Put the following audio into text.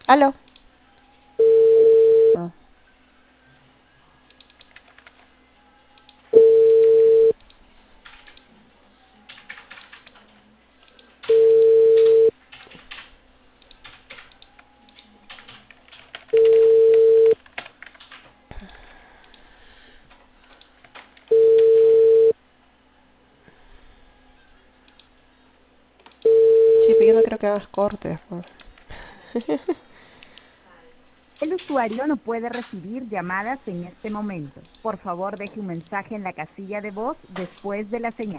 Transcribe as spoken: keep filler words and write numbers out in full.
Aló. Ah. Sí, pero yo no creo que hagas cortes, pues. El usuario no puede recibir llamadas en este momento. Por favor, deje un mensaje en la casilla de voz después de la señal.